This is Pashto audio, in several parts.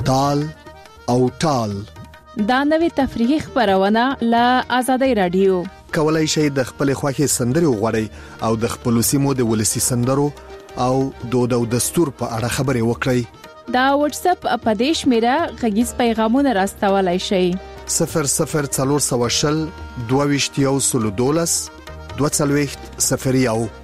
تال او ټال. دا نوې تفریحي خبرونه له آزادۍ رادیو. کولای شئ د خپل خوښي سندرې وغواړئ او د خپل سیمو د ولسی سندرو او دود او دستور په اړه خبرې وکړئ. دا واتس اپ اپدیش میرا غږیز پیغامونه راستولای شئ. 0040 22 012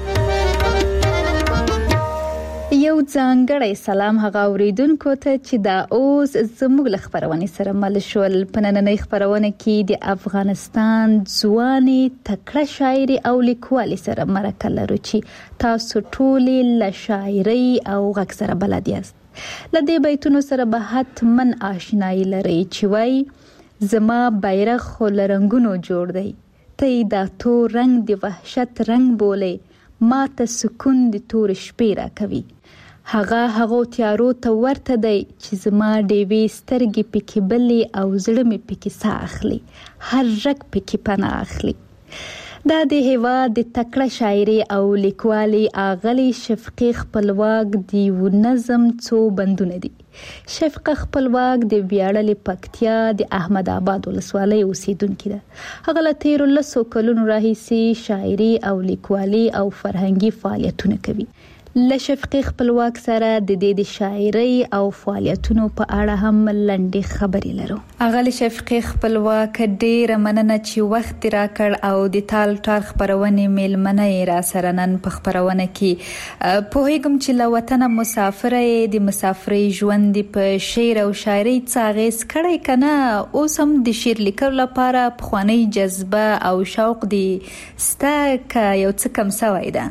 یو ځانګړی سلام هغه اوریدونکو ته چې دا اوس زموږ له خبرونې سره مل شول. په نننۍ خبرونه کې د افغانستان ځواني تکړه شاعري او لیکوالي سره مرکه لرو چې تاسو ټول له شاعري او غږ سره بلد یاست. لدې بیتونو سره به حتمن آشنایی لرئ چې وای زما بیرغ خو لرنګونو جوړ دی، ته دا تور رنگ د وحشت رنگ بولې، ما ته سکون د تور شپې را کوي. هغه تیارو ته ورته دی چې زما ډېوې سترګې پکې بلې او زړه مې پکې ساه اخلي، هر رګ پکې پناه اخلي. دا د هېواد د تکړه شاعري او لیکوالي اغلې شفقي خپلواک د یو نظم څو بندونه دي. شفقه خپلواک د ویاړلې پکتیا د احمد آباد ولسوالۍ اوسیدونکې ده. هغه له تیرو 10 کلونو راهیسې شاعري او لیکوالي او فرهنګي فعالیتونه کوي. له شفقي خپلواک سره د دې د شاعري او فعالیتونو په اړه هم لنډې خبرې لرو. هغه له شفقي خپلواک ډېره مننه چې وخت راکړ او د تال ټال خبرونه میلمنه را سره نن په خبرونه کې پوهیږم چې له وطن مسافر د مسافرۍ ژوند په شعر او شاعري څاغې سکړی کنه. اوس هم د شعر لیکلو لپاره پخوانی جذبه او شوق دی ستا که یو څه کم سوی ده؟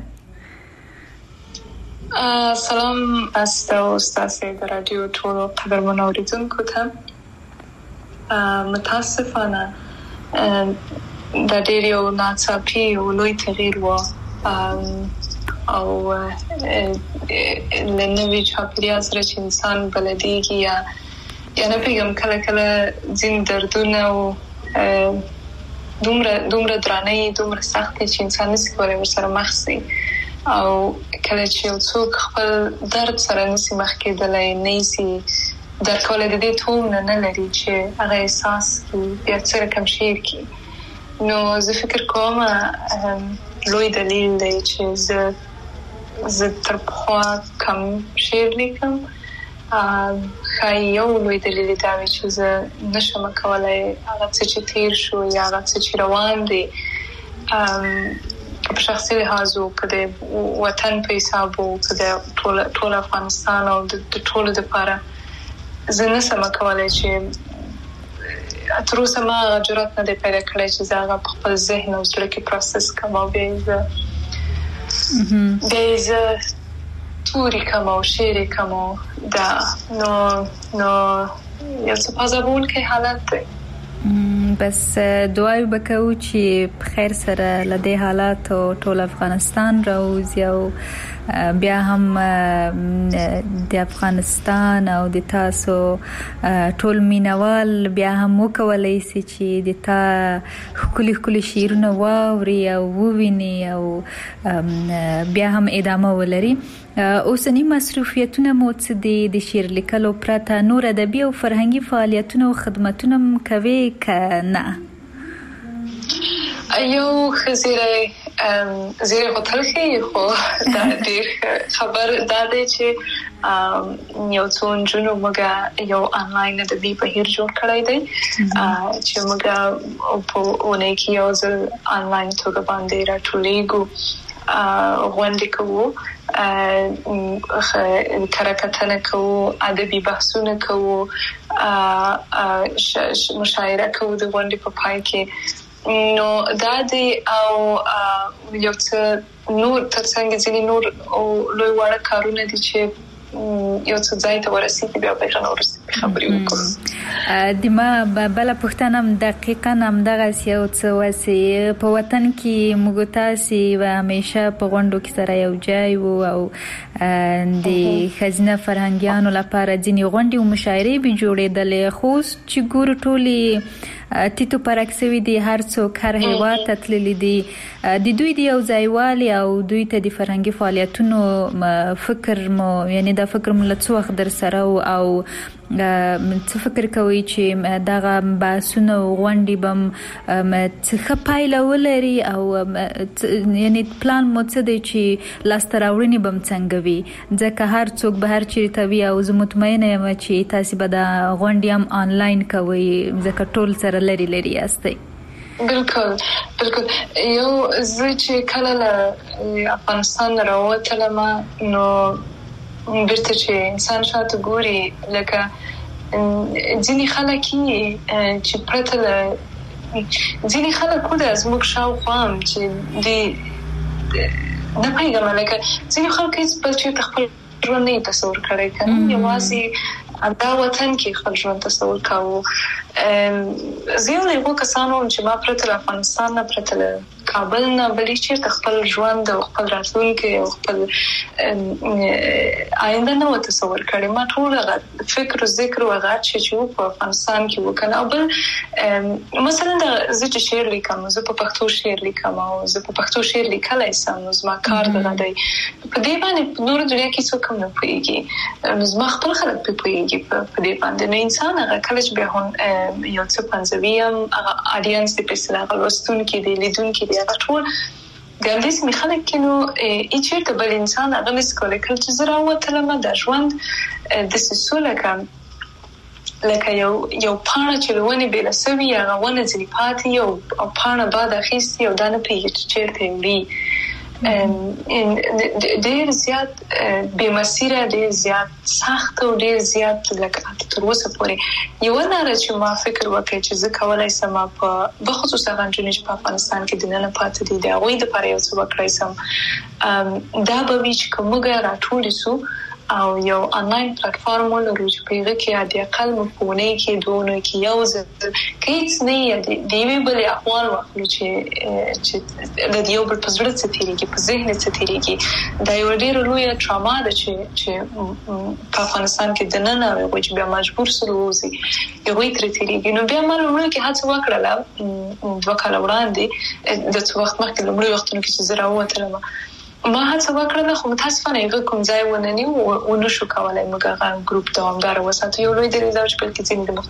سلام استاسې د رادیو ټولو قدرمن اوریدونکو ته. متاسفانه د ډېر یو ناڅاپي او لوی تغییر و او لنوي چاپیریال سره چې انسان بلدیږي یا نه پیغام کله ځین دردونه او دومره درانه دومره سخت چې انسان نشي کولای ورسره مخ شي او کله چې یو څوک خپل درد سره نشي مخ کېدلی نشي در کولای د دې توم نه لري چې هغه احساس بیا څه رقم شعر کی. نو زه فکر کوم لوی دلیل دی چې زه تر پخوا کم شعر لیکم. خای یو لوی دلیل دا وي چې زه نشم کولای هغه څه چې تیر شو یا هغه څه چې روان دي په شخصي لحاظ او په وطن په حساب او په ټول افغانستان او د ټولو لپاره زه نشم کولای چې تر اوسه ما جرأت نه دی پیدا کړی چې زه هغه په خپل ذهن او زړه کې پروسس کړم او بیا زه توري کوم او شعر کوم. دا نو یو څه پازابونکی حالت دی. بس دعای وکړو چې په خیر سره لدې حالات او ټول افغانستان راوځي او بیا هم د افغانستان او د تاسو ټول مینوال بیا هم وکولای شي چې د تا خولي شعرونه واوري او وویني او بیا هم ادامه ولري. اوسنی مصروفیتونه مو څه دي؟ د شعر لیکلو پرته نور ادبي او فرهنګي فعالیتونه او خدمتونه کوي که نه؟ یو خزیره هوټل کې خو دا ډېر خبر دا دی چې یو څو نجونو موږ یو آنلاین ادبي بهیر جوړ کړی دی چې موږ په اونۍ کې یو ځل آنلاین توګه باندې راټولېږو، غونډې کوو، کره کوو، ادبي بحثونه کوو، مشاعره کوو د غونډې په پای کې. نو دا دی او یو څه نور ترڅنګ ځینې نور او لوی وړ کارونه دي چې یو څه ځای ته ورسېږي بیا به نور خبرې وکړو. د ما بل پښتنه دقیقاً هم دغه یو څه وسی په وطن کې موږ تاسو و همیشه په غونډو کې سره یو ځای وو او د خزینه فرهنګیانو لپاره ځینې غونډې او مشاعرې به جوړېدلې، خو چې ګور ټولې تیتو پرکسوي دي، هر څوک هر هیواد ته تللی دي، د دوی د یو ځایوالي او دوی ته د فرهنګي فعالیتونو فکر مو یعنی دا فکر مو له څو وخت در سره او څه فکر کوي چې دغه باسونه غونډي بم څه پایله ولري او یعنی پلان مو څه دی چې لاستراوړنی بم څنګه وي ځکه هر څوک به هر چیرته وي او زه مطمئنه یم چې تاسو به د غونډي هم آنلاین کوي ځکه ټول سره لري یاستئ. بالکل یو زه چې کله له افغانستان راووتلم نو بیرته چې انسان شاته ګوري لکه ځینې خلک چې پرته له ځینې خلک زموږ شاوخوا هم چې نه پوهېږم لکه ځینې خلک چې خپل ژوند نه تصور کړی کنه یوازې دا وطن کې خپل ژوند تصور کاوه. زه یو له کسانو چې ما پرته له افغانستان نه پرته له کابل نه بلې چې خپل ژوند او خپل راتلونکي او خپل آینده نه تصور کړی. ما ټول فکر او ذکر او هغه چې په افغانستان کې وکړ او بل مثلا زه چې شعر لیکم زه په پښتو شعر لیکم او زه په پښتو شعر لیکلای سم نو زما کار دغه دی په دې باندې نور دنیا کې څوک هم نه پوهیږي نو زما خپل خلک پوهیږي په دې باندې نو انسان هغه کله چې به هون یو څه پنځویم هغه اډینس د پېښه غلوستونکو دی لیدونکو هغه ټول ګاندیس می خلک کینو چې بل انسان هغه مس کولای چې زرا وتلم د ژوند د سسوله کم لکه یو پاڼه چې لونه بل سوي هغه ونه ځنی پاتې او پاڼه بعد اخیستي او دانه پیږي چیرته وړي ډېر زیات بے مسیره ډېر زیات سخت او ډېر زیات لکه تر اوسه پورې یو نه چې ما فکر وکړ چې زه کولای سم په بخصوص هغه چې په افغانستان کې د نن پاتې دي دا وایي د پاره یو څه وکړای سم دا به وی چې کومه راټول سو او یو آنلاین پلیټفارم ولرو چې په هغه کې د اقل مفهومي کې دونه کې یو ځل کېڅ نه دی وی بل احوال واخلو چې د یو بل په زړه څه تیریږي په ذهن څه تیریږي دا یو ډېر لوی ټراما ده چې په افغانستان کې د نن او چې بیا مجبور سره وځي یو تر تیریږي نو بیا مالونه کې هڅه وکړه دوه کال وړاندې د څو وخت مخکې لومړی وختونو کې چې زه راووتلم ما هڅه وکړه خو متاسفانه یو کوم ځای ونني او نو شو کولای موږ هغه ګروپ دوامدار وساتو یو لوی درې چې په کې د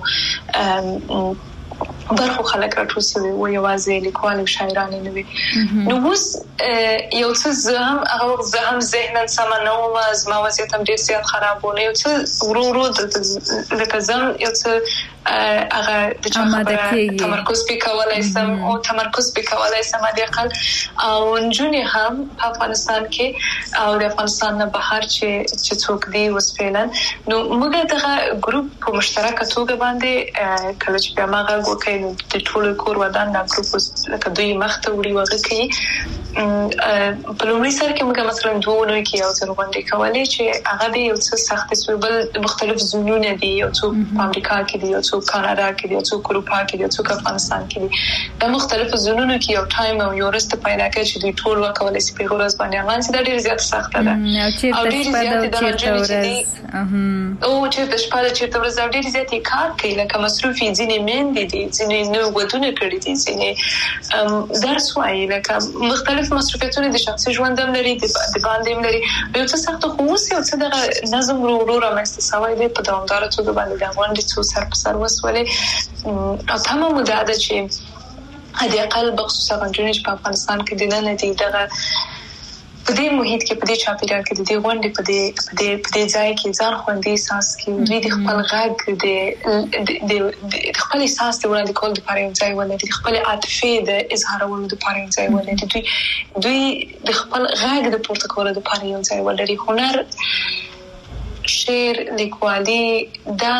مختلفو برخو خلک راټول شوي او یوازې لیکوال او شاعران نه وي نو اوس یو څه زه هم ذهناً سم نه وم زما وضعیت هم ډېر زیات خراب و یو څه ورو لکه زم یو څه هغه د تمرکز وکولای سم او تمرکز وکولای سم د اقل او نجونې هم په افغانستان کې او د افغانستان نه بهر چې څوک دی وسپیلن نو موږ دغه ګروپ په مشترکه توګه باندې کله چې بیا ما وکړ د ټول کور ودان دا ګروپ لکه دوی مخته وړي وغه کوي په لومړي سر کې موږ مثلا دوه نو کې یو څه باندې کولای چې هغه د یو څه سخت سوبل مختلف زونونه دي یو څو په امریکا کې دي یو څو کاناډا کې دي یو څو اروپا کې دي یو څو افغانستان کې دي دا مختلف زونونه کې یو ټایم او یو رست پیدا کوي چې دوی ټول وکولای شي په ورځ باندې هغه چې دا ډیر زیات سخت ده او ډیر زیات د ورځ او چې د شپه چې ورځ ډیر زیات کار کوي لکه مصروفي ځینې مېندې دي ځینې نو ودونه کړې دي ځینې درس وايي لکه مختلف مصروفیتونه د شخصي ژوند هم لري د باندې هم لري یو څه سخت خو اوس یو څه د نظم ورو رامنځته شوی دی په دوامدار توګه باندې د غونډې څو سر په سر وسولې او تمام مدته ده چې هدي اقل بخصوص غونډې په افغانستان کې د نن دي دغه په دې محیط کې په دې چاپیریال کې د دې غونډې په دې ځای کې ځان خوندي احساس کې دوی د خپل غږ د خپل احساس د وړاندې کول لپاره یو ځای ولري د خپل عاطفه د اظهارولو لپاره یو ځای ولري دوی د خپل غږ د پورته کولو لپاره یو ځای ولري هنر شعر لیکوالي دا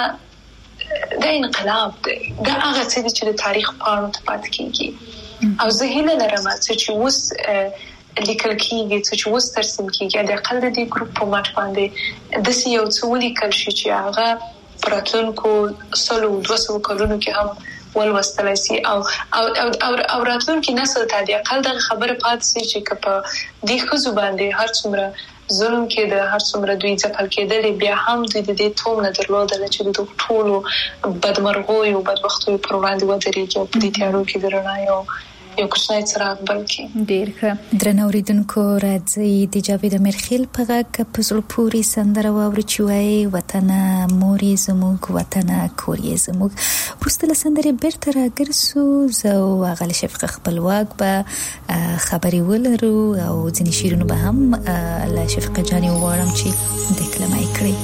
انقلاب دی دا هغه څه چې د تاریخ پاڼو ته پاتې کیږي او زه هیله لرم چې اوس لیکل کیږي چې اوس ترسیم کیږي د اقل د دې ګروپ په مټ باندې د یو څو لیکل شي چې هغه پراتونکو سلو 200 کلونو کې هم ولوستل شي او راتلونکي نسل ته د اقل د خبره پاتې شي چې په دې خو باندې هر څومره ظلم کې د هر څومره دوی ځپل کېدل بیا هم د دې توم نه درلودل چې د ټولو بدمرغوي او بدبختوي پر وړاندې ودرېږي په دې تیارو کې درنه یو یو کوچنی څراغ بل کی. ډیر ښه. درنو اوریدونکو راځي د جاوید امیرخیل په غږ په زړه پورې سندره واورو چې وایي وطن موري زموږ وطن کوري زموږ. وروسته له سندرې بیرته راګرځو زه او هغه شفقه خپلواک به خبرې ولرو او ځینې شعرونه به هم له شفقه جانې وغواړم چې دکلمه یې کړي.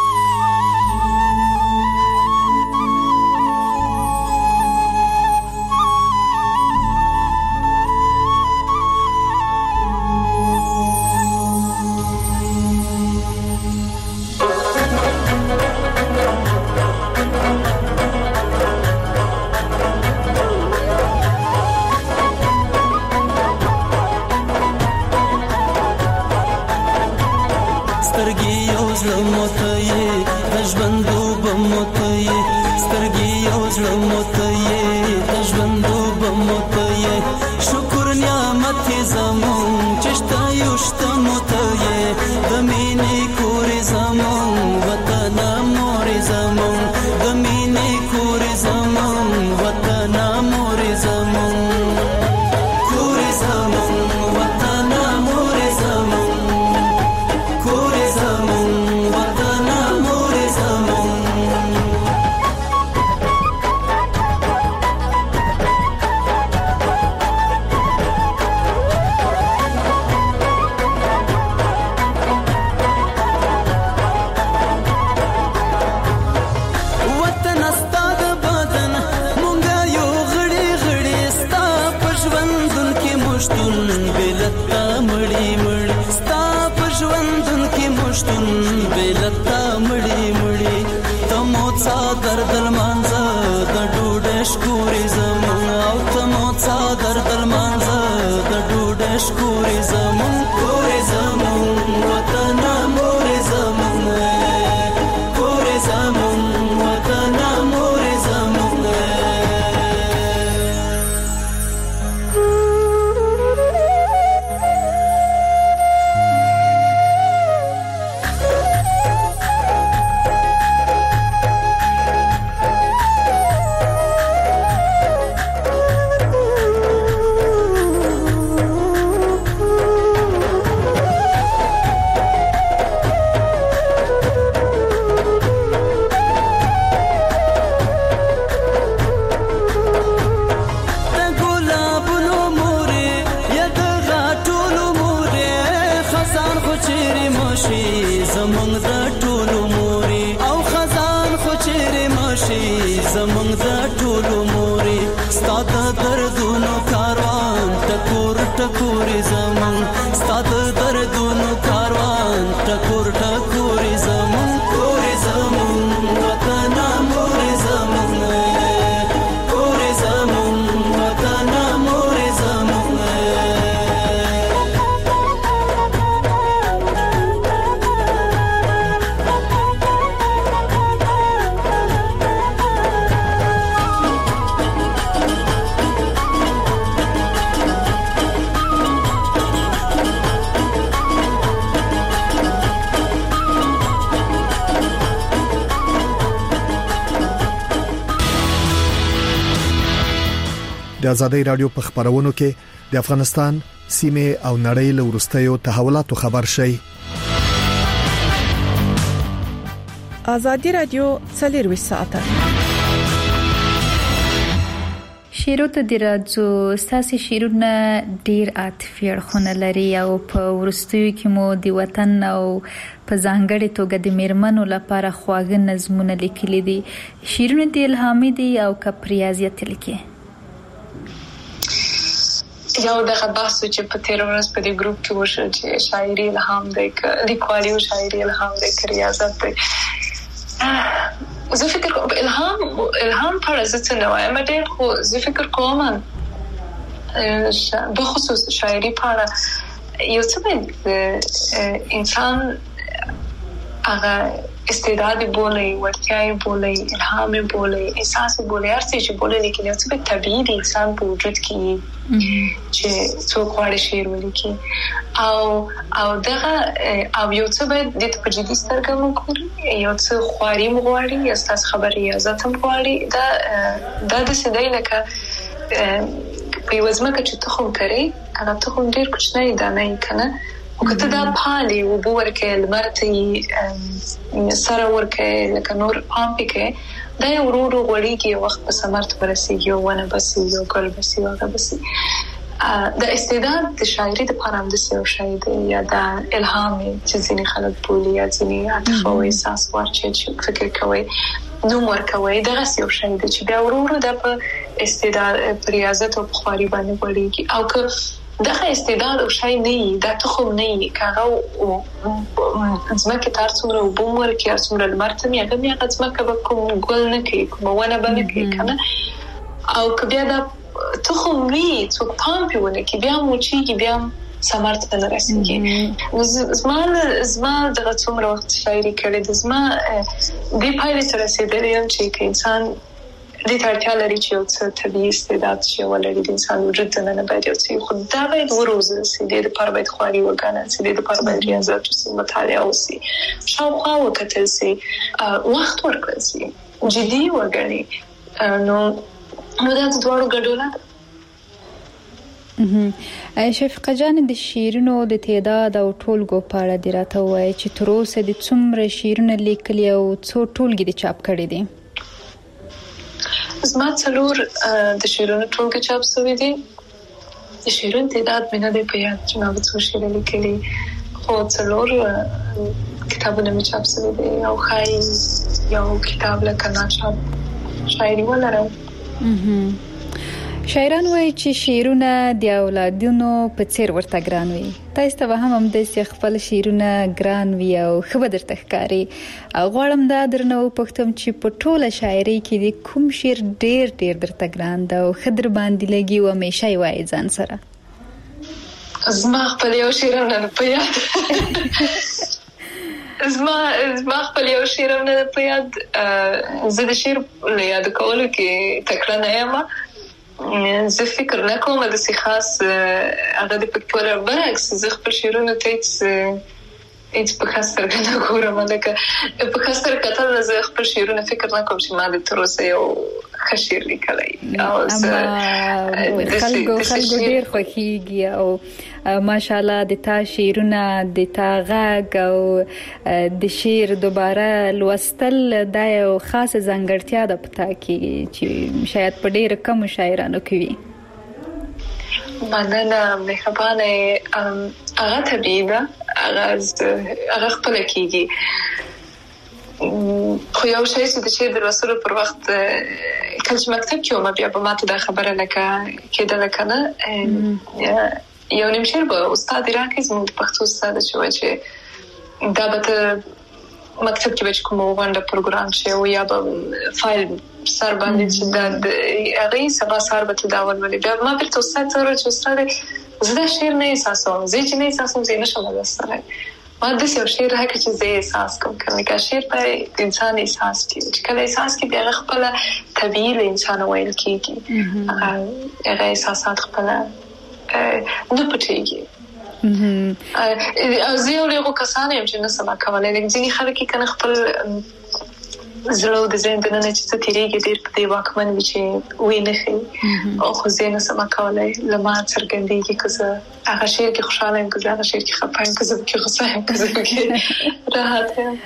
د آزادۍ رادیو په خبرونو کې د افغانستان سیمه او نړۍ له ورستیو تحولاتو خبر شي. آزادۍ رادیو 24 ساعته شیرو ته د راځو. ساسي شیرونه ډیر عاطفي اړخونه لري او په ورستیو کې مو د وطن او په ځانګړي توګه د میرمنو لپاره خواږه نظمونه لیکلي دي. شیرونه د الهامي دي او کپریازیت لیکي. یو دغه بحث چې په تیر ورځ په دې ګروپ کې وشو چې شاعري الهام دی ک لیکوالي او شاعري الهام دی ک ریاضت دی. زه فکر کوم الهام پر څه نه وایم ډېر خو زه فکر کوم به خصوص شاعري پر یو څه انسان هغه استعداد بولي ورتیاي بولي الهام بولي احساس بولي هر څه چې بولي لیکي نو څه طبيعي د انسان په وجود کې چې څوک غواړي شعر ولیکي او دغه او یو څه به د په جدي سترګه وګوري یو څه خواري مغواړي یا ستاسو خبري عزت هم غواړي دا د سیدای لکه په وزمکه چې تخم کري هغه تخم ډیر کوچنی دانه کنه او کته دا پالي او ورکه لمرتي سره ورکه لکه نور پامپ کې دا ورورو غوړیږي وخت په سمرت ورسیږي او ونه بسي او ګل بسي او هغه بسي د استعداد د شاعري د پاره هم د سیو شاعر یا د الهام چې ځینې خلک بولي یا ځینې عاطفه او احساس ورچې فکر کوي نو ورکوي دغه سیو شاعر چې بیا ورورو د استعداد ریاضت او بخاري باندې وړيږي او که دغه استعداد او شای نه دا تخم نه کاغه او ځمکه تر څومره وبمر کې څومره لمرته میغه ځمکه به کوم ګل نه کوي کوم ونه باندې کوي کنه او که بیا دا تخم وی څوک پامپونه کې بیا موچیږي بیا سمارت ته رسیږي زما دغه څومره وخت شاعري کړې د زما دی پایله سره رسیدلې چې انسان د اړتیا لري چې یو څه طبيعي استعداد شي ولري د انسان وجود نه باید یو څه خو دا باید وروزه سي د لپاره باید خواري وګڼه سي د لپاره باید ریاضت او مطالعه وسي شاوخوا وکتل سي وخت ورکړل سي جدي وګڼي نو دا د دوړو ګډوله شفیقه جان د شیرونو د تعداد او ټولګو په اړه دی راته وایي چې تر اوسه د څومره شیرونه لیکلي او څو ټولګي د چاپ کړي دي زما څلور د شیرونو ټولګي چاپ شوی دي د شیرونو تعداد مې نه دی په یاد چې ما څو شعر لیکلي خو څلور کتابونه مې چاپ شوی دي او خای یو کتاب لکه ناشاب شاعري ولرم شاعران وایي چې شعرونه د اولادونو په څیر ورته ګران وي تاسو ته هم د خپل شعرونه ګران وي او خبر درته ښکاري غواړم دا درنه وپوښتم چې په ټوله شاعري کې د کوم شعر ډیر درته ګران ده او خدر باندې لګي او همیشه وایي ځان سره زما خپل یو شعرونه په یاد زما خپل یو شعرونه په یاد زه د شعر له یاد کولو کې تکړه نه یم زه فکر نه کوم د سي خاص هغه د پکتور برعکس زه خپل شعرونه ته هیڅ په خاطر نه ګورم لکه په خاطر کتل زه خپل شعرونه فکر نه کوم چې ما د تر اوسه یو خشیر لیکلی او خلکو ډیر خوښیږي او ماشاءالله د تا شعرونه د تا غږ او د شعر دوباره لوستل دا یو خاصه ځانګړتیا ده پتا کې چې شاید په ډیر کم شاعرانو کې وي مننه مهربانه هغه طبیعي ده هغه خپل کېږي خو یو شی چې د رسولو پر وخت کله چې مکتب کې وم بیا به ماته دا خبره لکه کېدل کنه یو نیم شعر به استاد راکې زموږ د پښتو استاد چې وایي چې دا به مکتب کې به کوم وانډه پروګرام شي او یا به فایل سر باندې چې دا هغه سبا سر به تداول ولې بیا ما په استاد سره چې استاد زه شعر نه احساسوم زه چې نه احساسوم زه نشم لوستلای ما د یو شعر راکې چې زه احساس کوم کله شعر په انسان احساس کوي چې کله احساس کوي بیا خپل طبيعي له انسان ویل کیږي هغه احساسات خپل نه پټيږي زه یو له کسانو چې نه سم کولای ځینې خلک کنه خپل زړه د ذهن د نه چې تیریږي ډېر په دی واکمن وي چې وې نه خي او خو زه نه سم کولای لمه څرګندېږي که زه هغه شعر کې خوشاله یم که زه هغه شعر کې خفه یم که زه کې غصه یم که زه کې راحت یم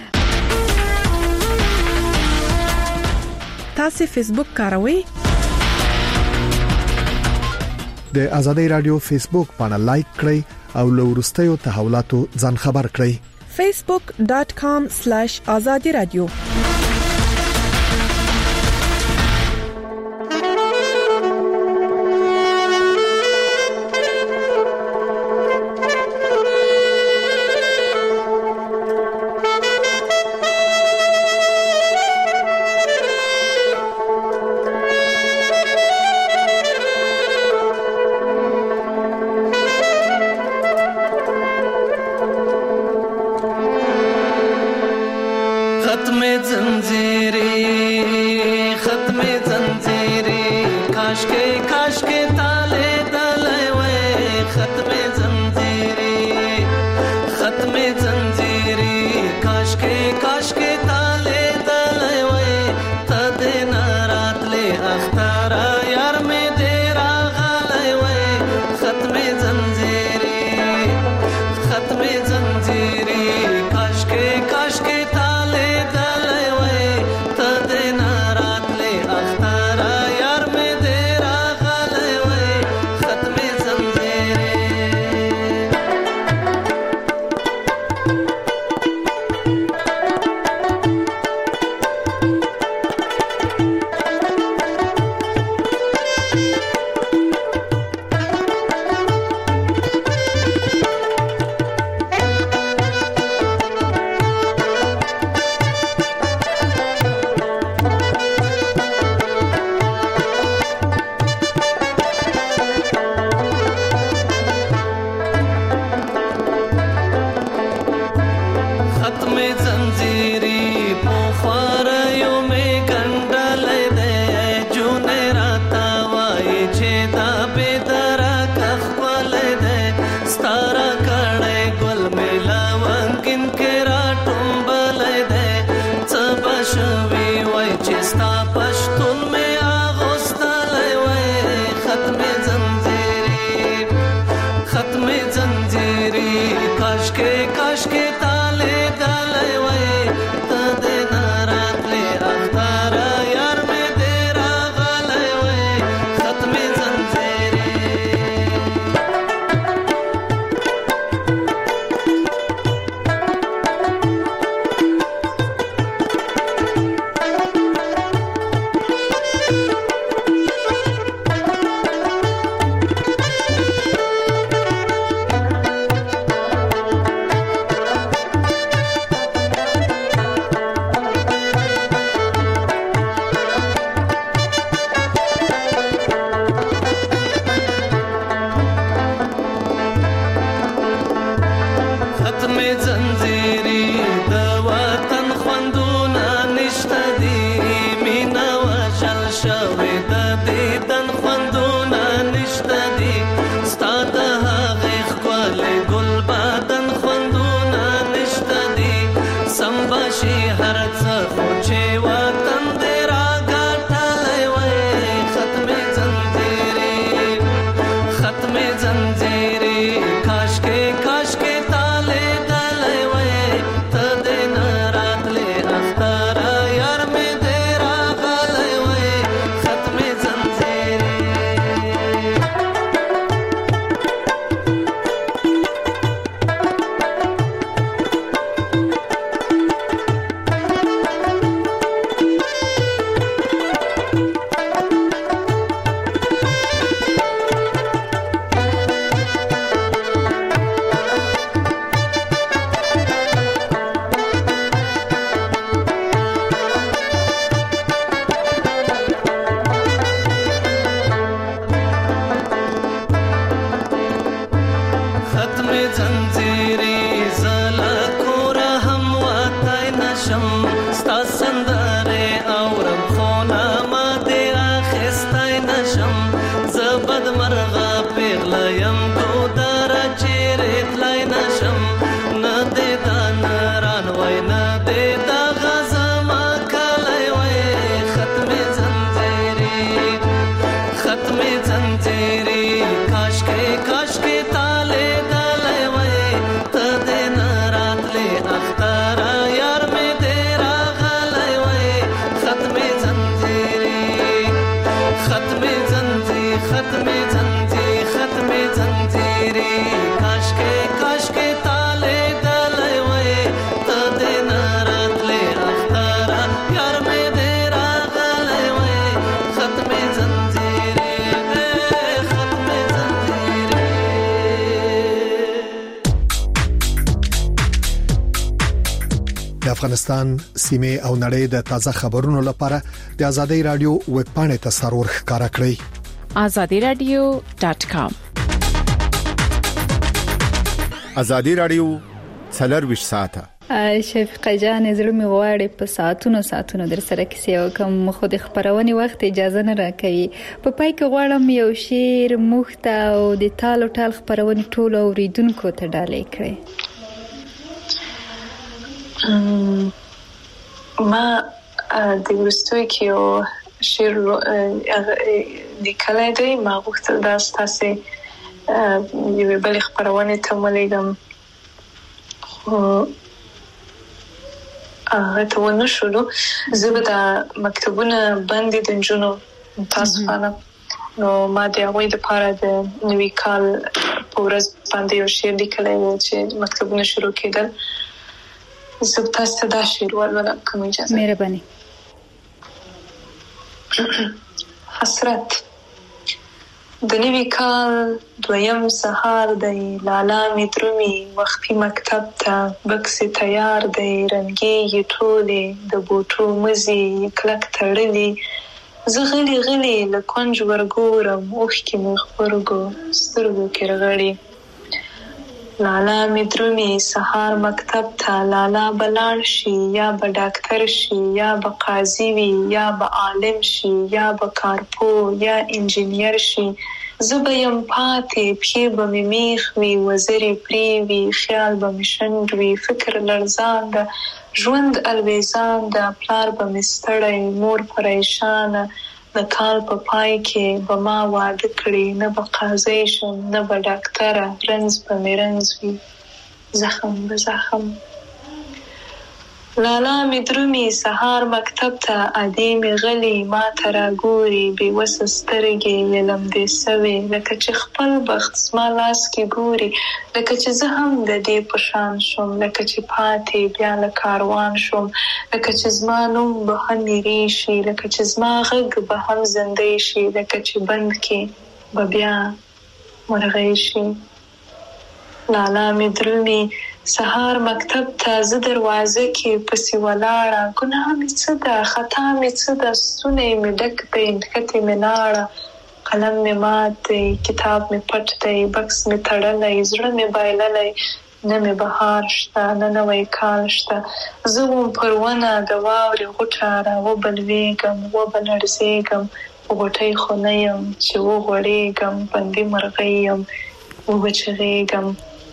تاسو فیسبوک کاروئ د آزادۍ رادیو فیسبوک باندې لایک کړئ او له ورستیو تحولاتو ځان خبر کړئ facebook.com/azadi radio افغانستان سیمه او نړۍ د تازه خبرونو لپاره د ازادي رادیو ویب پاڼې ته سرور ښکارا کړئ azadiradio.com ازادي رادیو څلرويش ساعته شفیقه جان زړه می غواړي په ساعتونو در سره کیسه وکم خو د خبرونې وخت اجازه نه راکوي په پای کې غواړم یو شعر مخته او د تالو ټال خبرونې ټول اوریدونکو ته ډالۍ کړئ ما د ورستوي کې یو شعر لیکلی دی ما غوښتل دا ستاسو یوې بلې خبرونې ته ولیږم خو هغه ته ونه شولو زه به د مکتبونه بندي د نجونو متاسفانه نو ما د هغوی دپاره د نوي کال په ورځ باندې یو شعر لیکلی و چې مکتبونه شروع کېدل زه تاسو ته دا شعر ولولم کوم اجازه مهرباني حسرت د نوي کال دویم سهار دی لالا می درومي مخفي مکتب ته بکس تیار دی رنګي ټولې د بوټو مزي کلک تړلي زه غلي له کونج ورګورم اوښکې مې خپرګو سترګو کې رغړي لالا می درومي سهار مکتب ته لالا بلاړ شي یا به ډاکټر شي یا به قاضي وي یا به عالم شي یا به کارپو یا انجینیر شي زه به یم پاتې پښې به مې میخ وي وزرې پرې وي خیال به مې شنډ وي فکر لړزان ده ژوند الویزان ده پلار به مې ستړی مور پریشانه د کال په پای کې به ما واده کړي نه به قاضي شم نه به ډاکټره رنځ به مې رنځ وي زخم به زخم لالا می درومي سهار مکتب ته ادې مې غلي ما ته راګوري بېوسه سترګې یې لمدې سوې لکه چې خپل بخت زما لاس کې ګوري لکه چې زه هم د دې په شان شم لکه چې پاتې بیا له کاروان شم لکه چې زما نوم به هم هېرې شي لکه چې زما غږ به هم زندې شي لکه چې بند کې به بیا مرغۍ شي لالا می درومي سهار مکتب ته زه دروازه کې پسې ولاړه ګناه مې څه ده خطا مې څه ده ستونی مې ډک دی نښتې مې لاړه قلم مې مات دی کتاب مې پټ دی بکس مې تړلی زړه مې بایللی نه مې بهار شته نه نوی کال شته زه وم پر ونه د واورې غوټه راوبلوېږم وبه لړزېږم غوټۍ خو نه یم چې وغوړېږم بندي مرغۍ یم وبه چغېږم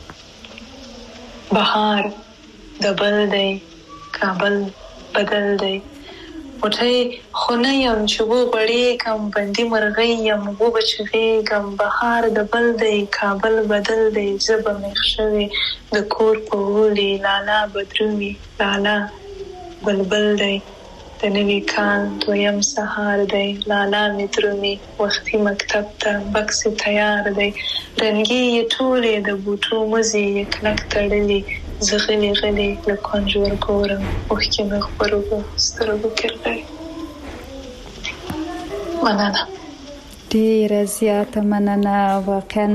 بهار د بل دی کابل بدل دی غوټۍ خو نه یم چې وغوړېږم بندي مرغۍ یم وبه چغېږم بهار د بل دی کابل بدل دی زه به میخ شوې د کور په غولي لالا به درومي لالا بلبل دی د نوي کال دویم سهار دی لالا می درومي وختي مکتب ته بکس تیار دی رنګي یې ټولې د بوټو مزي یې کلک تړلي زه غلي غلي له کونج ورګورم اوښکې مې خپرو سترګو کې راغلي مننه ډېره زیاته مننه واقعا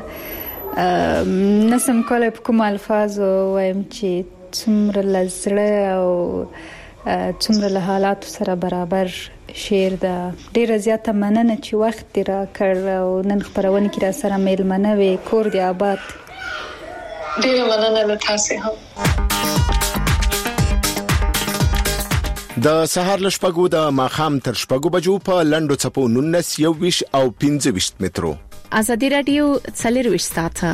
نسم کولی په کوم الفاظو وایم چې څومره له زړه او څومره له حالاتو سره برابر شعر ده ډېره زیاته مننه چې وخت دې راکړ او نن خپرونه کې را سره میلمنه وې کور دې آباد ډېره مننه له تاسې هم د سهار له شپږو د ماښام تر شپږو بجو په لنډو څپو 19 21 او 25 مترو ازادي رادیو 24 ساعته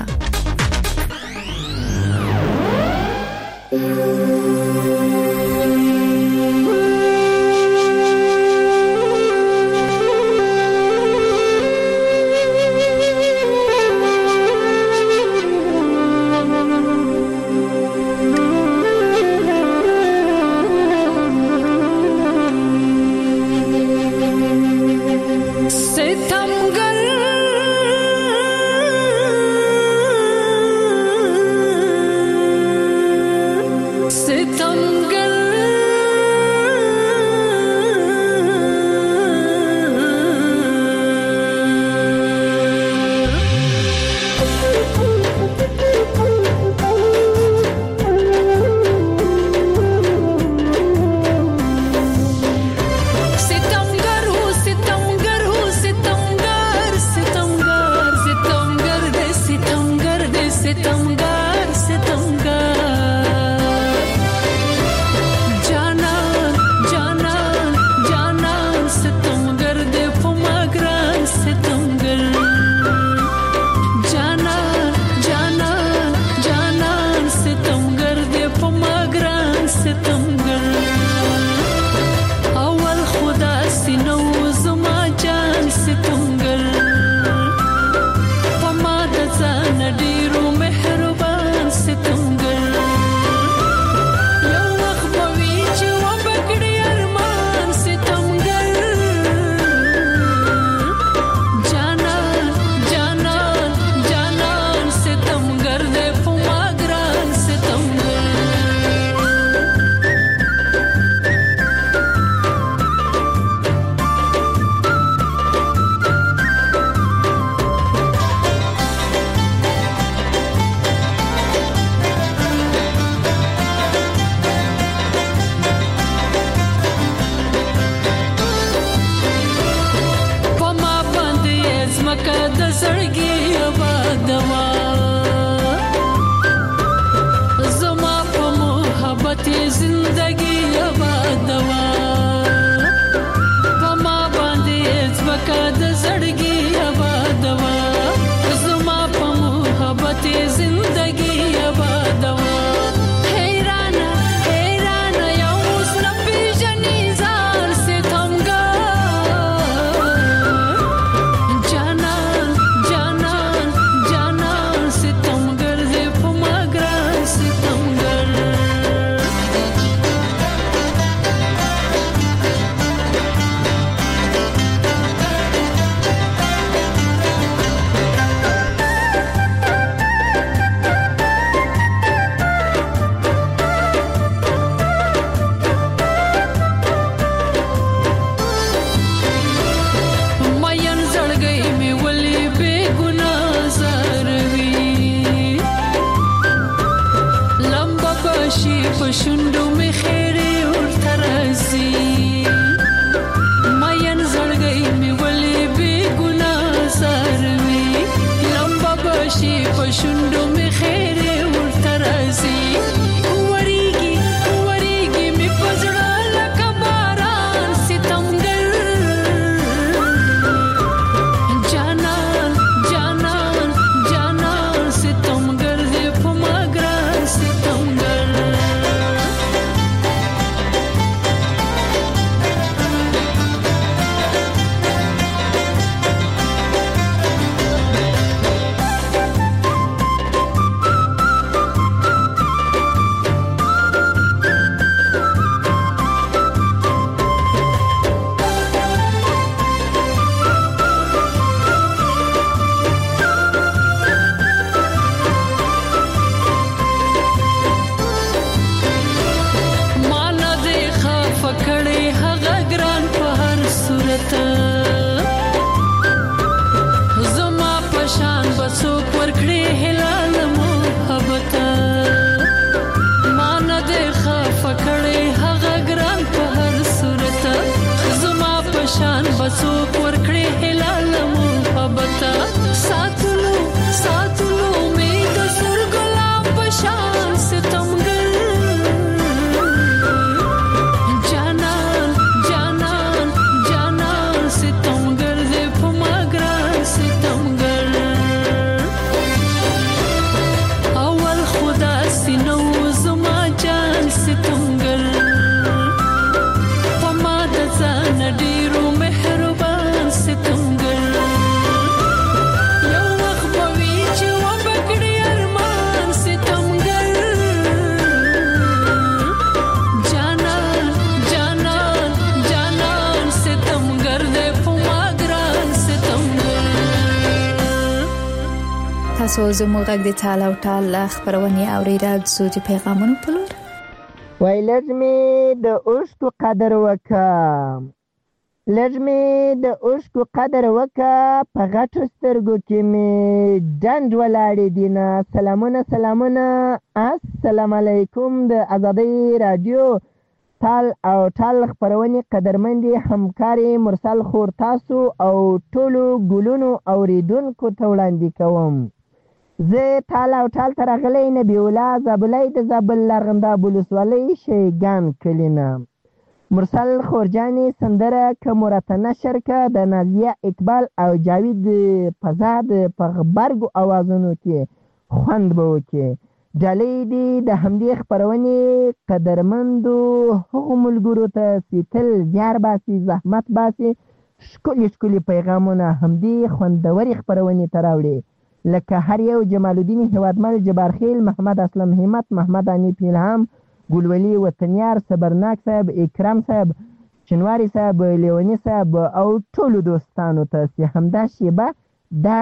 زندگی آبادوا پما باندې ځمکه د زړګي آبادوا زما په محبت زندگی آبادوا شوندو می خیری ورته راځي ماین زړګی می ولې بې ګناه ساروي لمبا بشي په شوندو می خیری ورته راځي وریږي وریږي می پزړه لکه باران ستمګر جانان جانان جانان ستمګر دې په ما ګران ستمګر زما پشان بسو پرکړې هلال محبت مان دې خفه کړې هغه ګران په هر صورت زما پشان بسو پرکړې هلال محبت ساتلو ساتلو می د سر ګلاب پشان ستمګر تاسو زموږ غږ د تعالی او تعالی خبرونه اوریدل د پیغامونو په لور وای لازمي د اوښکو قدر وکم لازمي د اوښکو قدر وکم په غټو سترګو کې می ډنډ ولاړې دینه سلامونه السلام علیکم د آزادۍ رادیو تال او ټال خبرونه قدرمندي همکاري مرسل خور تاسو او ټولو ګلونو اوریدونکو ته وړاندې کوم زه تال او ټال ترغلې نبی الله زابلې د زابل لرغنده بولسوالۍ شیګان کلینا مرسل خورجانی سندره کومرته نشر ک د نازیه اقبال او جاوید فزاد په خبرګو اوازونو کې خوند بو کې ډلې دي د همدې خبرونه قدرمندو هغو ملګرو ته سیتل زیار باسي زحمت باسي شکل پیغامونه همدې خوندوري خبرونه تراوړي لکه هر یو جمال الدین هوادمل جبارخیل محمد اسلم همت محمد انیف الهام ګلولي وطنیار صبرناک صاحب اکرام صاحب چنواری صاحب لیونی صاحب او ټولو دوستانو ته چې همدا شیبه دا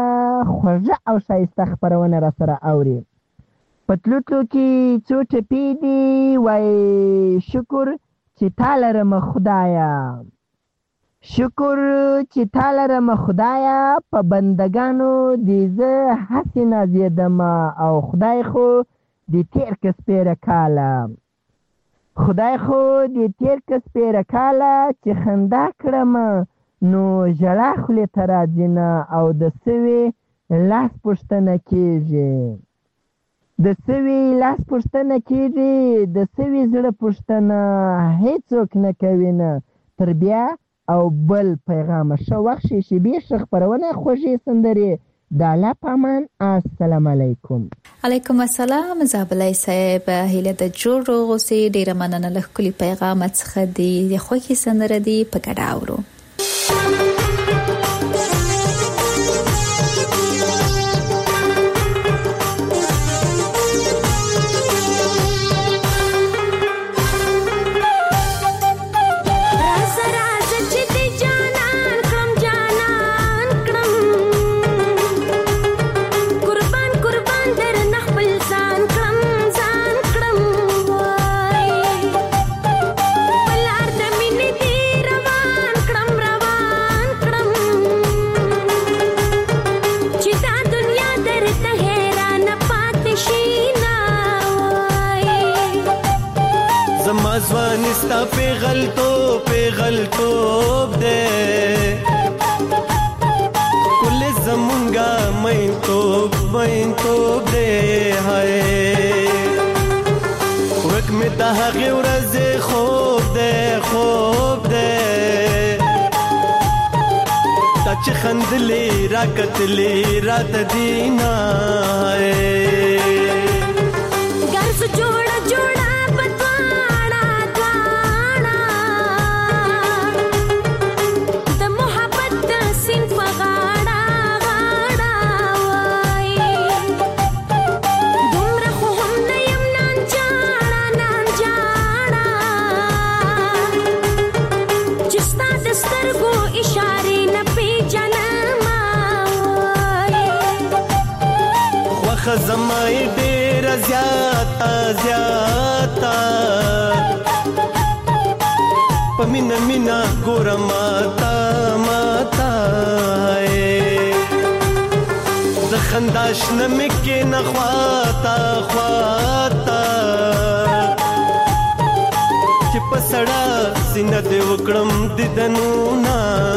خوږه او ښایسته خبرونه را سره اوري پتلوتلو کې څو ټپې دي وای شکر چې تا لرم خدایا شکر چې تا لرم خدایا په بندگانو دې زه هسې نازېدم او خدای خو دې تېر که سپېره کاله خدای خو دې تېر که سپېره کاله چې خندا کړم نو ژړا خولې ته راځي نه او د سوې لاس پوښتنه کېږي د سوي لاس پوښتنه کېږي، د سوي زړه پوښتنه هیڅوک نه کوي نه. تر بیا او بل پیغام. ښه وخت شي شیبې ښه خپرونه خوږې سندرې د الله په امان. السلام علیکم. علیکم السلام. زابلای صاحب هیله د جوړ روغ اوسئ. ډیره مننه له ښکلي پیغام څخه دی. د خوږې سندره دی په ګډه اورو. ځوانستا پیغلتوب دے کل زمونگا مینتوب دے ہائے ورک میں تاہغی ورز خوب دے تاچ خندلی راکتلی رات دینا ہائے گرس جوڑا زمای ډیر زیاتا پمینا ګور ماتا ز خنداش نمکه نخواتا چې پسړه سینه دې وکړم ددنونه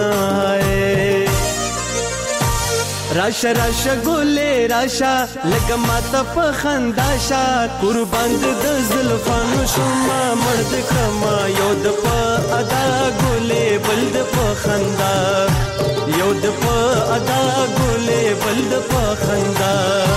راشا ګولې راشا لکه ماته په خنداشا قربان د زلفانو شوما مرد کما یو د په ادا ګولې بل د په خندا یو د په ادا ګولې بل د په خندا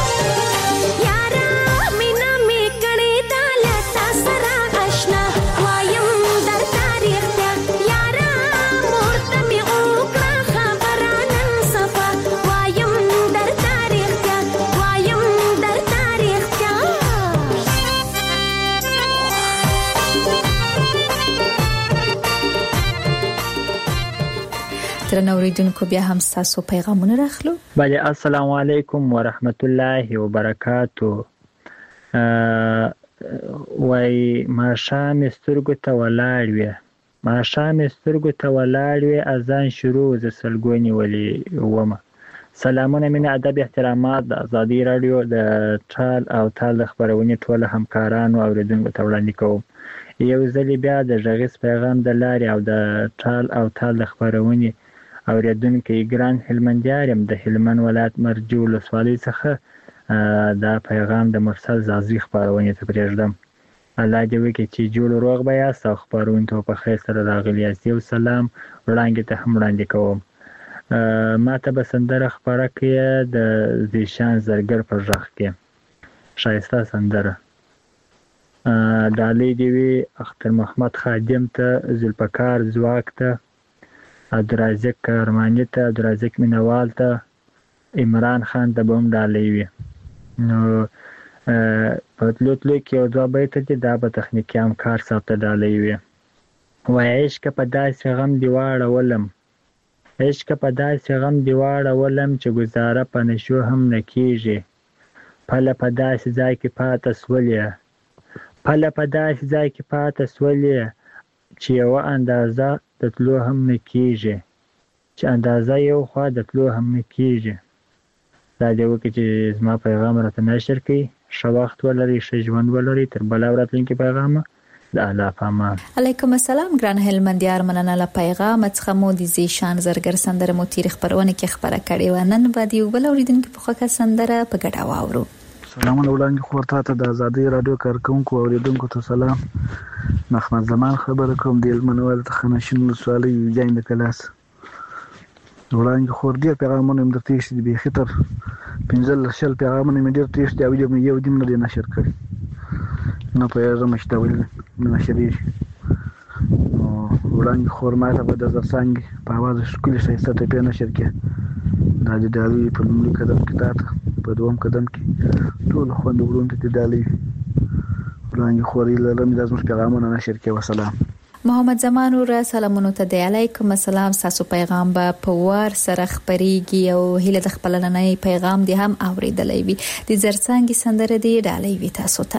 نوریدونکو بیا هم تاسو پیغامونه راخلو. بله السلام علیکم ورحمت الله وبرکاتو. وای ماښام سترګو ته ولاړ وې اذان شروع ز سلګونی ولي ومه. سلامونه مینه ادب احترامات د ازادي رادیو د ټال او تال خبرونه ټول همکارانو او اوریدونکو ته وړاندې کوم. یو ځل بیا د ژغیس پیغام د لارې او د ټال او تال خبرونه اوریدونکو ګران هلمندیارم د هلمند ولایت مرجو ولسوالۍ څخه دا پیغام د مرسل زازي خبرونه ته پرېږدم. الله دې وکړي چې جوړ روغ به یاست او خبرونه ته په خیر سره راغلي یاست. یو سلام وړاندې ته هم وړاندې کوم. ما ته به سندره خبره کړې د زیشان زرګر په غږ کې شایسته سندره ډالۍ دی وی اختر محمد خادم ته ذوالفقار زواک ته عبدالرزاق کرمانی ته عبدالرزاق مینوال ته عمران خان ته بم ډالۍ وی. نو په تلو کې او دوه بیت دي دا به تخنیکی همکار صاحب ته ډالۍ وی. وای عشق په داسې غم دی واړولم چې گزاره په نشو هم نکیږي. پله په داسې ځای کې پاته سولې چې یو اندازه د تلو هم نکیږي. چې اندازه یو خوا د تلو هم نکیږي. دا دی وکړي چې زما پیغام راته نشر کړي. ښه وخت ولري، ښه ژوند ولري. تر بله ورځې پیغام د الله په امان. علیکم السلام ګران هلمندیار، مننه له پیغام څخه مو د زیشان زرګر سندره مو تیر خبرونه کې خبره کړې و. نن باندې یو بل اوریدونکو په خوښه سندره په ګډه واورو. سلامونه وړاندې خورته ته د آزادۍ رادیو کارکونکو او اوریدونکو ته سلام. محمد زمان خبره کوم د المنوال ته خنشین ولسوالۍ جاین د کلاس. وړاندې خور ډیر پیغامونه مې درته ایښي دي، بیخي تر 15 پیغامونه مې ډیر تېښتي او یو دې نه دی نشر کړی، نه پوهېږم چې دا ولې نه نشرېږي. نو وړاندې خور ما ته به د زرڅانګې په اواز ښکلې ښایسته ټپې نشر کړې. دا د ډالۍ په لومړي قدم کې تا ته، په دوم قدم کې ټولو خویندو وروڼو ته د ډالۍ وړاندې خور هیله لرم دا زموږ پیغامونه نشر کړي. وسلام. محمد زمان ورا سلامونو ته دی علیکم السلام. تاسو پیغام به په وار سره خبريږي او هیله د خپل نننۍ پیغام دی هم اوریدلای وي. د زرڅانګې سندره دی ډالۍ وي تاسو ته.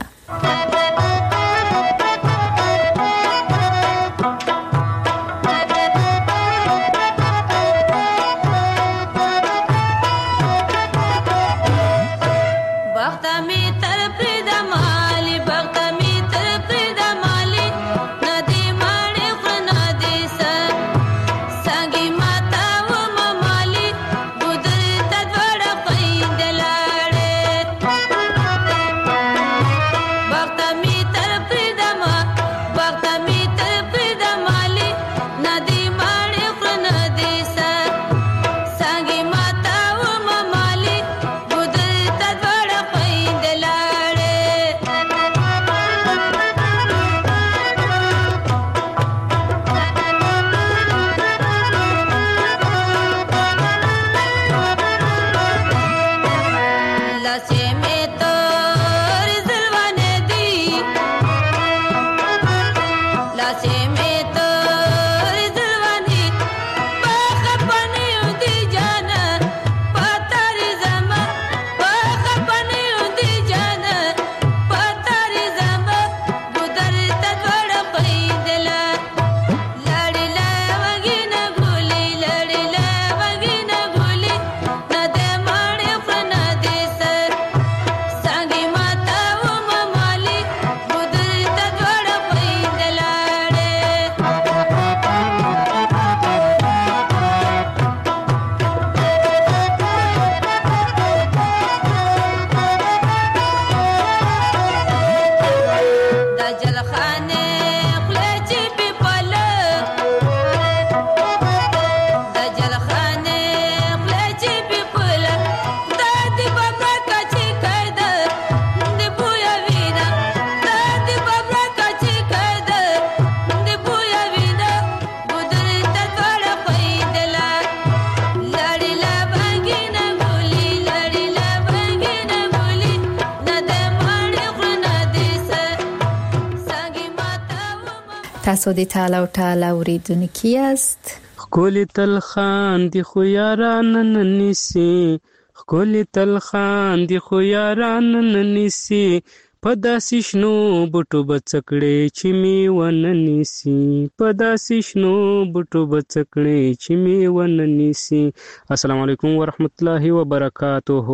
تاسو د تعالی او تعالی اوریدونکي یاست. خکولی تل خاندي خو یاران ننسی، خکولی تل خاندي خو یاران ننسی، په داسې شنو بوټو بڅکړې چې می وننسی، په داسې شنو بوټو بڅکړې چې می وننسی. السلام علیکم ورحمت الله وبرکاتہ.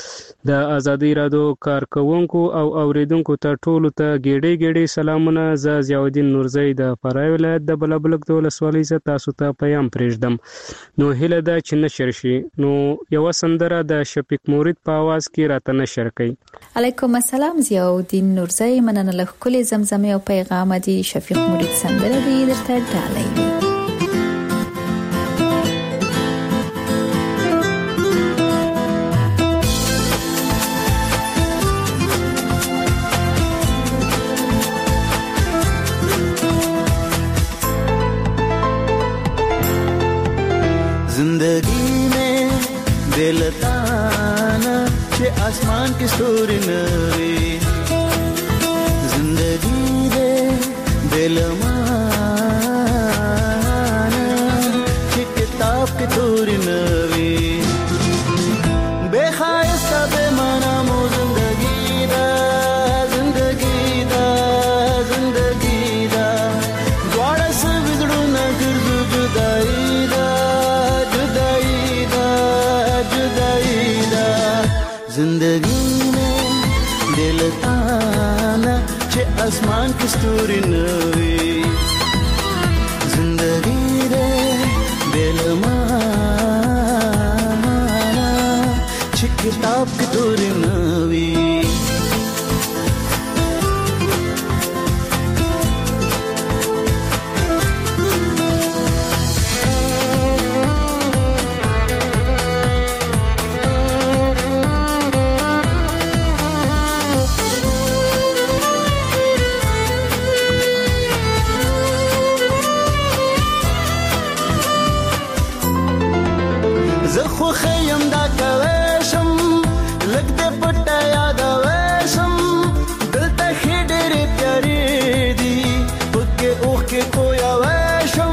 د آزادۍ رادیو کارکونکو او اوریدونکو ته ټولو ته ګېډې سلامونه. زه ضیاءالدین نورزی د فرای ولایت د بلبلک د ولسوالۍ څخه تاسو ته پیغام پرېږدم. نو هیله ده چې نشر شي. نو یو سندره د شفیق مورید په आवाज کې راته نشر کړئ. علیکم السلام ضیاءالدین نورزی. مننه له کلی زمزمه او پیغام دی شفیق مورید سندره دی درته ډالۍ. जिंदगी में बेलताना के आसमान की स्तूरी नवी, जिंदगी दे बेलमाना के किताब की तूरी नवी, बेखायस्ता बेमाना मो जिंदगी दा द्वारा से बिगड़ू न गिरजू जुदाई जिंदगी में दिल ताना चे आसमान की स्तूरी नवी, जिंदगी रे दिल माना चे किताब की तूरी नवी. خو خیم دا کوشم لګ دې پټه یاد وشم دلته خې ډېرې پیارې دي پکې اوښ کې کویا وشم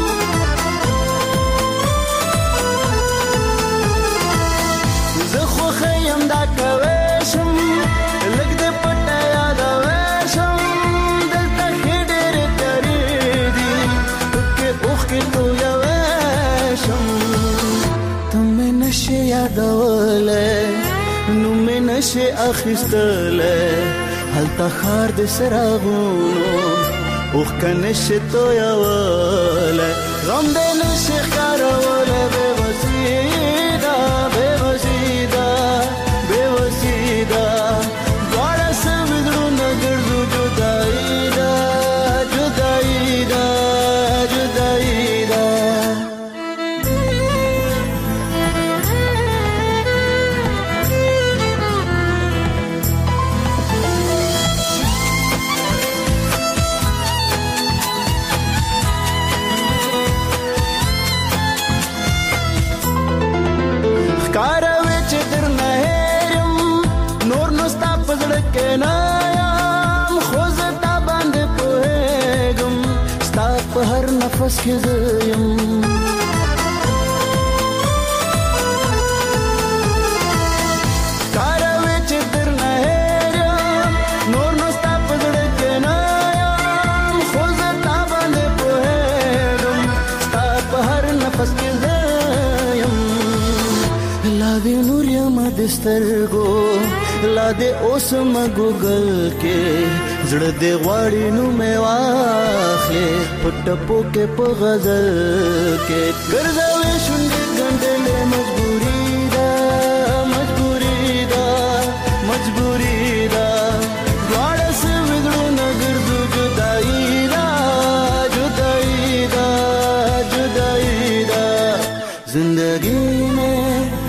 زه خو خیم دا کوشم لګ دې پټه یاد وشم دلته خې ډېرې پیارې دي پکې اوښ کې کویا وشم تمه نشي یادوله نو مې نشي اخیستله هلته خار د سراغونو اوښکه نشي تویوله غم دې نشي ښکاروله بې وسیده بې وسیده بې وسیده دواړه سوي زړونه ګرځو جدایي ده جدایي ده جدایي ده کاروي چې درنه هېرم نور نو ستا په زړه کې نه یم خو زه تا باندې پوهېږم ستا په هر نفس کې زه یم کاروي چې درنه هېرم نور نو ستا په زړه کې نه یم خو زه تا باندې پوهېږم ستا په هر نفس کې زه لا دې نور یم د سترګو لا دې اوس م ګوګل کې زړه دې غواړي نو مې واخلې په ټپو کې په غزل کې ګرځوي شونډې ګنډلې مجبوري ده مجبوري ده مجبوري ده دواړه سوي زړونه ګرځو جدایي ده جدایي ده جدایي ده زندګي مې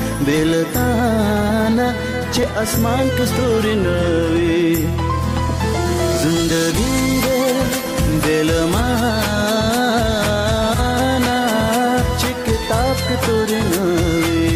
بلتانا چې اسمان کې ستوري نه وي زندګي دې بلمانا چې کتاب کې ستوري نه وي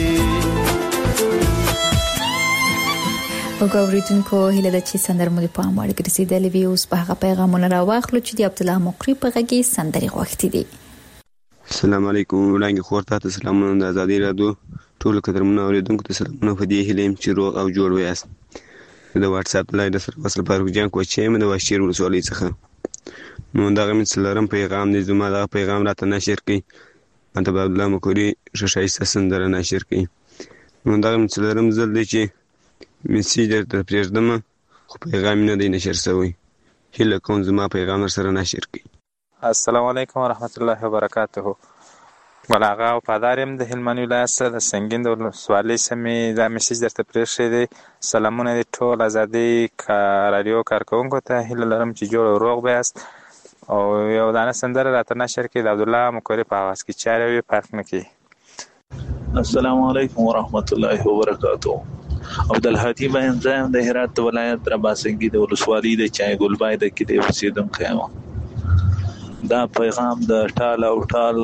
وګورئ هیله د چې سندرمو په امر کې رسیدلې وي اوس په هغه پیغامونه راوخلو چې د عبد الله مقری په غږی سندري غوښتي دي. السلام علیکم وړاندې خورته سلامونه د ازادي رادیو ټول قدرمنو اوریدونکو ته سلامونه په دې هیله چې روغ او جوړ ویاست. د واتس اپ لایډ سره وصل فاروق جان کوچې مې د واشیر ولسوالۍ څخه نو دا غمن سلام پیغام دې زما دا پیغام راته نشر کړي انت عبد الله مقری شایسته سندره نشر کړي نو دا غمن سلام زل دې چې میسیج ته پرېږدم خو پیغام نه دی نشر شوی هیله کوم زما پیغام سره نشر کړي. السلام علیکم ورحمت الله وبرکاته. بلاغه او پادارم د هلمند ولایت څخه د سنگین د ولسوالۍ سمې دا میسیج درته پرېښی دی. سلامونه دې ټول ازادي رادیو کارکوونکو ته هیله لرم چې جوړ او روغ بیاست او یو دانه سندره راته نشر کړي د عبدالله مقری په اواز کې چارې وي فرق نه کوي. السلام علیکم ورحمت الله وبرکاته. عبدالهادي باین زایم د هرات ولایت رباسنګي د ولسوالۍ د چای ګلبای د کې د اوسیدونکو یم. دا پیغام د ټال او ټال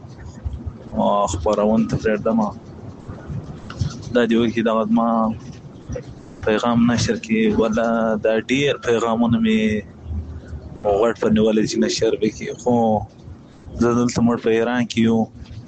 خبرون ته پرېږدم دا دی وکي دا ما پیغام نشر کی ولا دا ډیر پیغامونه می وغړ په نیولې چې نشر وکي خو زه دلته مړ په ایران کې یو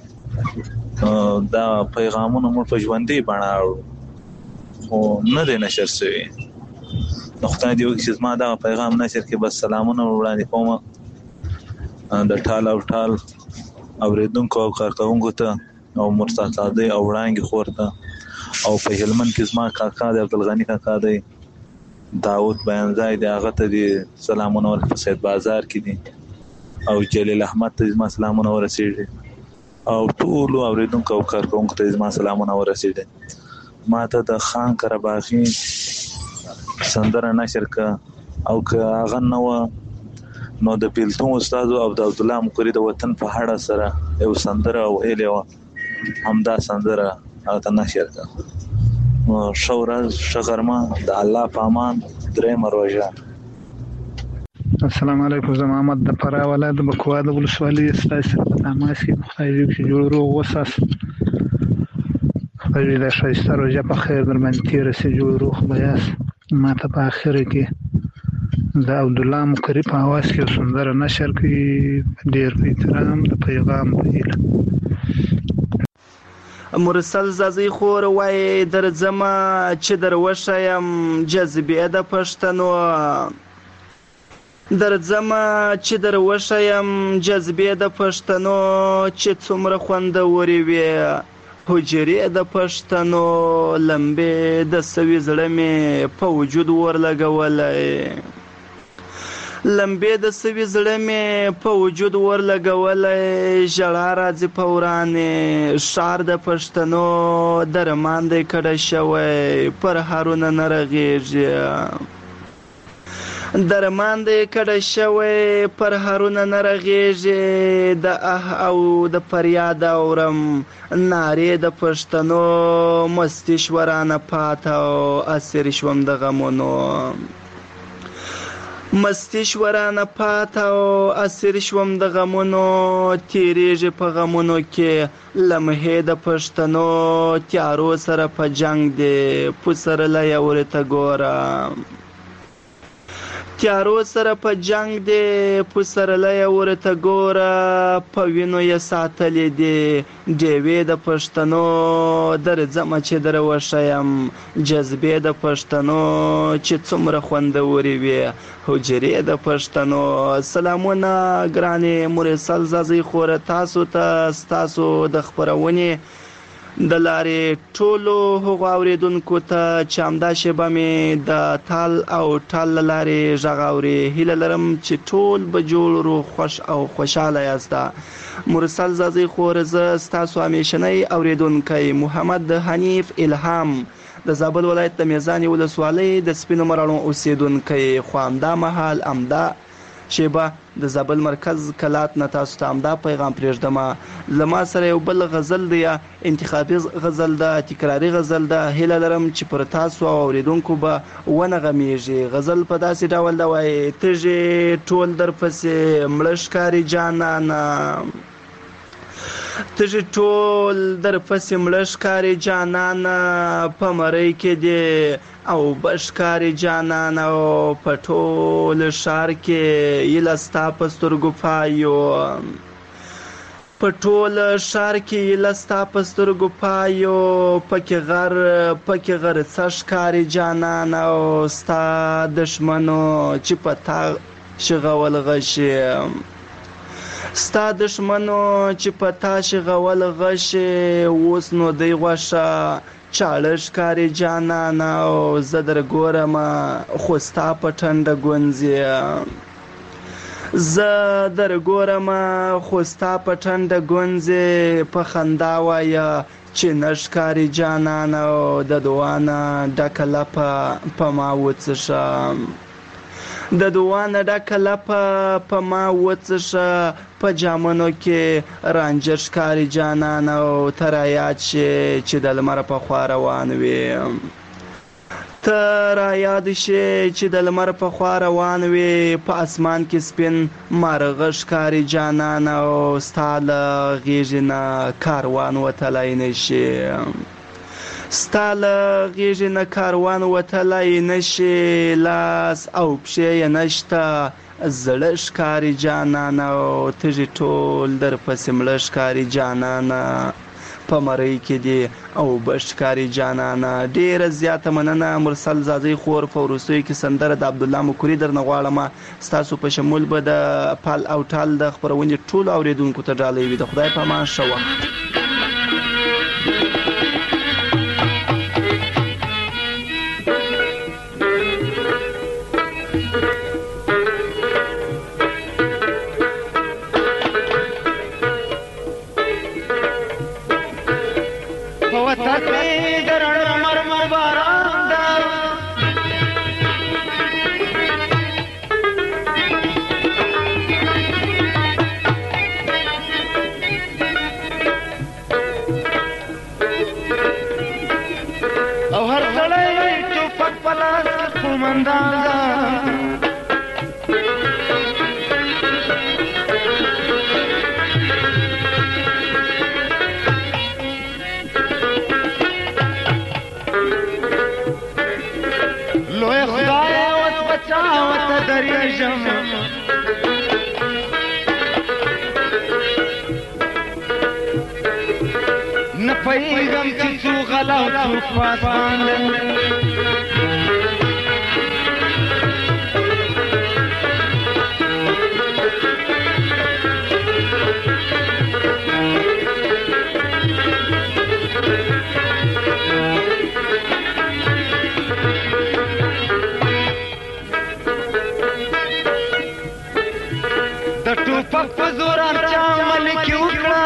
دا پیغامونه مړ په ژوندۍ بڼه خو نه دی نشر شوی نو خدای دی وکي چې ما دا پیغام نشر کی بس سلامونه وړاندې کوم د ټال او ټال اوریدونکو او کارکوونکو ته او مرتضی او وړاندې خورته او په هلمند کې زما کاکا د عبدالغنی کاکا دی داود بیانځای دی هغه ته دی سلامونه ورکړه سید بازار کې دی او جلیل احمد ته زما سلامونه ورسېږي او ټول اوریدونکو او کارکوونکو ته زما سلامونه ورسېږي. ما ته د خان قرباغي سندره نشر کا او که هغه نو نو د پیلتون استاد او د عبد الله مقری د وطن په هړه سره یو سندره او الیو همدا سندره هغه نشر کا شورز شغرما د الله پامان درې مروجه. السلام علیکم زما محمد د فرا ولایت بکوا د ولسوالۍ استاد سره تماس کې خدای دې چې جوړ روغ وساس قوي د شایسته روزه په خیر در باندې تیر سي جوړ روح بیاس ما ته په اخر کې د عبد الله مقری په आवाज کې سندره نشر کوي ډیر په احترام د پیغام دی مرسل زازی خور وای در زما چې در وشایم جذبه د پښتنو در زما چې در وشایم جذبه د پښتنو چې څومره خوندوري وي حجرې د پښتنو لمبې د سوي زړه مې په وجود ورلګولای لمبې د سوي زړه مې په وجود ورلګولای ژړا راځي په ورانې ښار د پښتنو درمان دی کډه شوی پر هارونه نه رغېږي درمان دی کډه شوی پر هارونه نه رغېږي د او د فریاد اورم نارې د پښتنو مستي شورانه پاته او اسیر شوم د غمونو مستی شورانه پاته او اسیر شوم د غمونو تیریږي په غمونو کې لمحې د پښتنو تیارو سره په جنگ دی پسرلی ورته ګوره تیارو سره په جنگ دی پسرلی ورته ګوره په وینو یې ساتلې دي ډیوې د پښتنو درځمه چې در وښیم جذبې د پښتنو چې څومره خوندورې وي حجرې د پښتنو سلامونه ګرانې مرسل زازی خوره تاسو ته ستاسو د خپرونې د لارې ټولو هغو اورېدونکو ته چې همدا شیبه مې د تال او ټال له لارې غږ اوري هیله لرم چې ټول به جوړ روغ خوښ او خوشحاله یاست مرسل زازی خور زه ستاسو همیشنی اورېدونکی محمد حنیف الهام د زابل ولایت د میزانې ولسوالۍ د سپینو مراڼو اوسېدونکی خو همدا مهال همدا شیبه د زابل مرکز کلات نه تاسو ته همدا پیغام پرېږدم له ما سره یو بل غزل دی انتخابي غزل ده تکراري غزل ده هیله لرم چې پر تاسو او اورېدونکو به ونغمیږي غزل په داسې ډول ده وایي تږې ټول درپسې مړه ښکاري جانانه تږې ټول درپسې مړه ښکاري جانانه په مرۍ کې دی او بشکاري جانان او په ټول ښار کې ایله ستا په سترګو پایو په ټول ښار کې ایله ستا په سترګو پایو پکې غر څه ښکاري جانان او ستا دښمنو چې په تا شغول غشي ستا دښمنو چې په تا شغول غشي اوس نو دی غوښه چاړه ښکاري جانانه او زه در ګورم خو ستا په ټنډه ګونځې زه در ګورم خو ستا په ټنډه ګونځې په خندا وایه چې نه ښکاري جانانه او د دوانه ډکه لپه په ما وڅښه د دوانه ډکه لپه په ما وڅښه په جامونو کې رانجه ښکاري جانان او ته رایاد شې چې د لمر په خوا روان وې ته رایاد شې چې د لمر په خوا روان وې په اسمان کې سپین مارغه ښکاري جانان او ستا له غېږې نه کاروان وتلی نه شي ستا له غېږې نه کاروان وتلی نه شي لاس او پښې یې نشته زړه ښکاري جانانه او تږي ټول درپسې مړه ښکاري جانانه په مرۍ کې دي او به ښکاري جانانه ډېره زیاته مننه مرسل زازی خور په وروستیو کې سندره د عبدالله مکوري درنه غواړم ستاسو په شمول به د پال او ټال د خپرونې ټولو اورېدونکو ته ډالۍ وي د خدای په امان ښه وخت پوهیږم چې څوک غلا او څوک پاسبان دی د ټوپک په زور چا عمل کې وکړه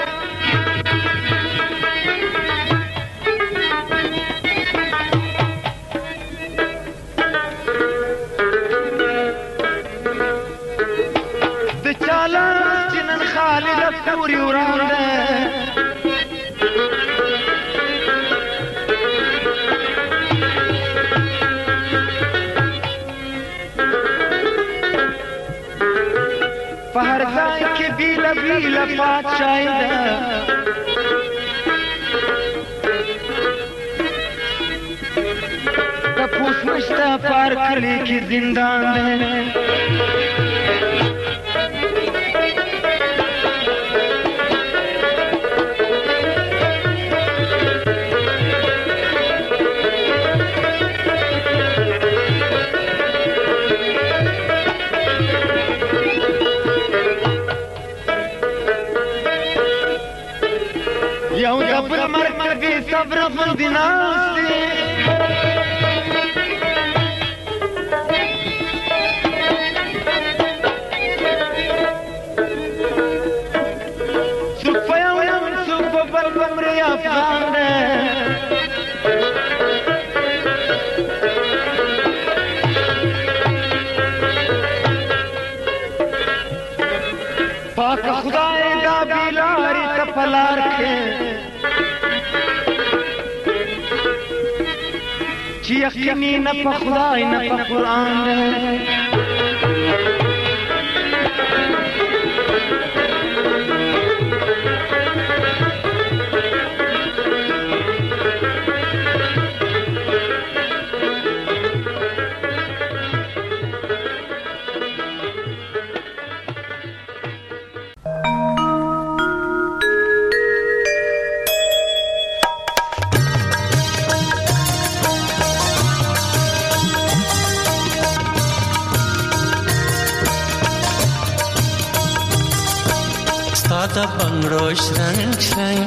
د چاله چې نن خالد پورې وران ده په هر ځای کې بیله بیله پادشاهي ده تپوس نشته په هر کلي کې زندان ده یو دبل مرکبی صبر غندی ناستی سوک پا یو یم سوک پا بل بمری افغان ده پاک خدای دا بیلاری تپلار کے چی یقینی نا پا خدای نا پا قرآن ده Stada bangro shrang shrang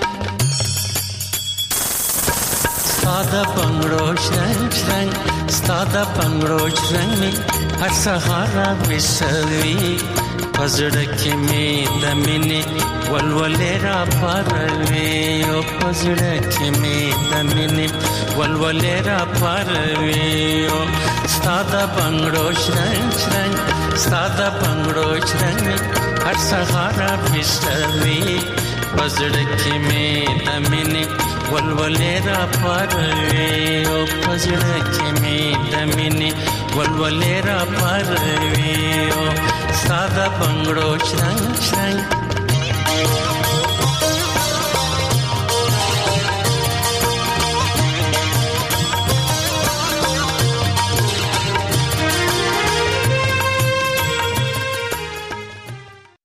Stada bangro shrang shrang Stada bangro shrang Har sahara visalvi Pazdak mein damine walwalera parve O pazdak mein damine walwalera parve O Stada bangro shrang shrang Stada bangro shrang हर सहारा फिसली पजड़के में दमिनी वलवलेरा परवे ओ पजड़के में दमिनी वलवलेरा परवे ओ सादा बंगड़ो श्रंग श्रंग